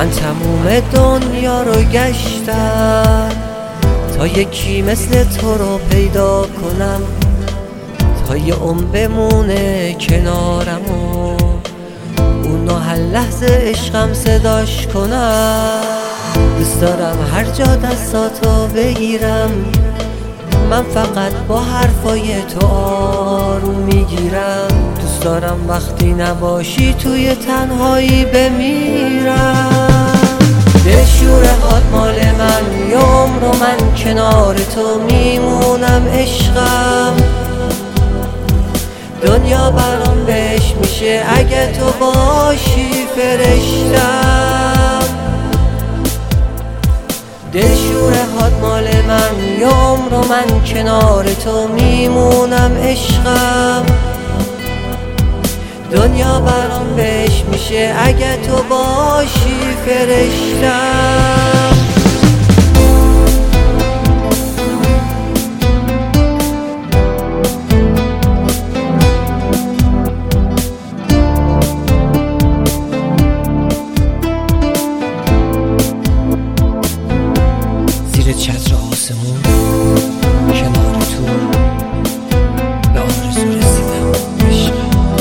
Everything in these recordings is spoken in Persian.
من تموم دنیا رو گشتم تا یکی مثل تو رو پیدا کنم، تا یه عمر بمونه کنارم و اونو هر لحظه عشقم صداش کنم. دوست دارم هر جا دستاتو بگیرم، من فقط با حرفای تو آروم میگیرم. دوست دارم وقتی نباشی توی تنهایی بمیرم. دلشور هات مال من، یه عمر من کنار تو میمونم عشقم. دنیا برام بهش میشه اگه تو باشی فرشتم. دلشور هات مال من، یه عمر من کنار تو میمونم عشقم. دنیا برام بهش میشه اگه تو باشی فرشتم. زیر چتر آسمون کنار تو به آرزو رسیدم عشق.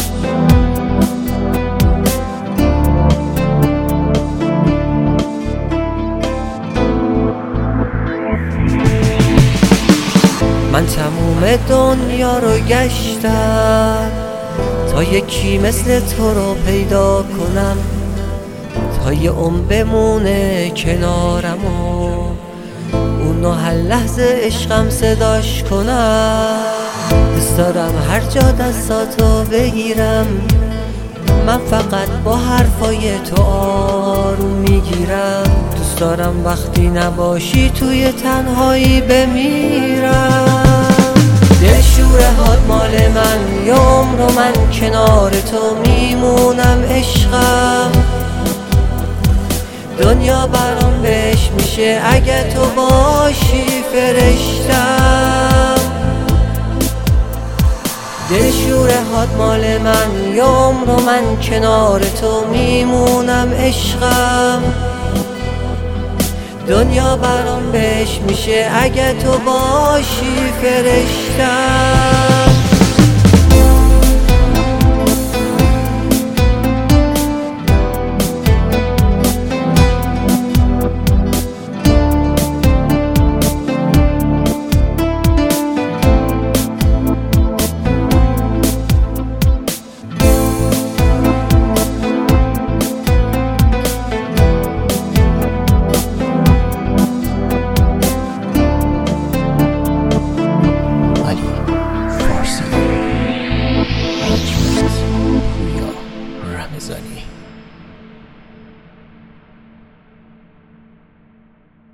من تموم دنیا رو گشتم تا یکی مثل تو رو پیدا کنم، تا یه عمر بمونه کنارم و اونو هر لحظه عشقم صداش کنم. دوست دارم هر جا دستاتو بگیرم، من فقط با حرفای تو آروم میگیرم. دوست دارم وقتی نباشی توی تنهایی بمیرم. دلشور هات مال من، یه عمر من کنار تو میمونم عشقم. دنیا برام بهش میشه اگه تو باشی فرشتم. دلشور هات مال من، یه عمر من کنار تو میمونم عشقم. دنیا برام بهش میشه اگه تو باشی فرشتم.